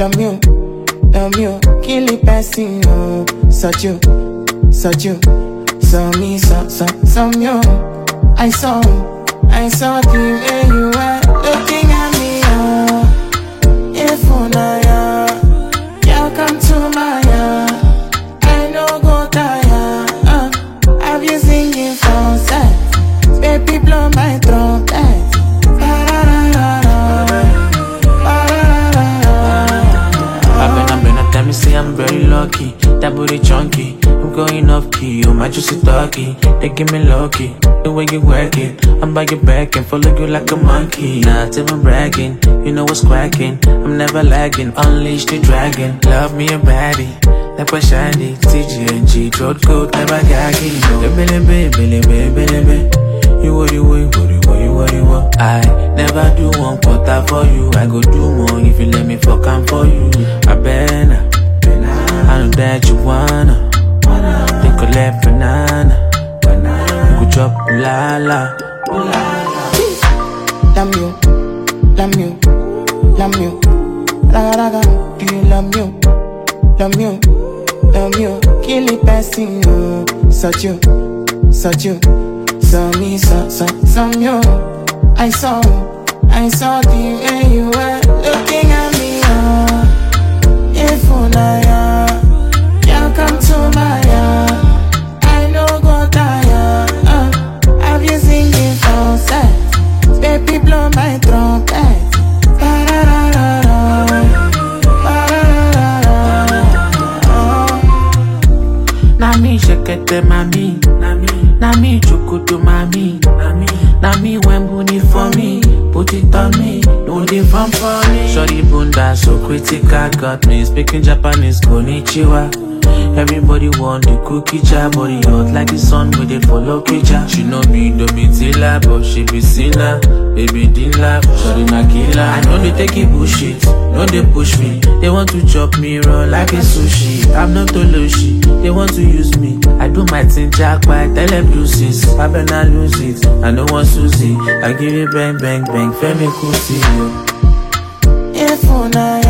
love you, kill the person, oh. Such you, so me, some you. I saw the way you were looking at me, oh. If unaya, you come to my I no go tire, I've been singing for sex, baby blow my trumpet. Tell me say I'm very lucky, that booty chunky. I'm going off key, oh my juicy talkie. They give me lucky, the way you work it. I'm by your back and follow you like a monkey. Not even bragging, you know what's cracking. I'm never lagging, unleash the dragon. Love me a baddie, like a shiny. TGNG, throat coat, never gagging. Baby. You what you want. I never do one quarter for you. I go do more if you let me fuck am for you. I know that you wanna. They collect banana. You go chop la. Love you. Raga, do you love you, kill the person, oh. Such you, so me, some you. I saw the way you were looking at me, oh. If unaya, you come to my I no go tire, I've been singing for sex, baby blow my trumpet. Nami shekete mami, nami chokoto mami, nami wembuni for me, put it on me, no different for me. Sorry bunda so critical, got me speaking Japanese, konnichiwa. Everybody want the cookie jar, body hot like the sun with the follow creature. She know me, do me tilla, but she be sinner. Baby didn't laugh, sorry na killer. I know they take it bullshit, no they push me. They want to chop me raw like a sushi. I'm not Toloshi, they want to use me. I do my thing jack by tell them deuces. I better lose it, I know want Susie. I give it bang, femi kusi. If unaya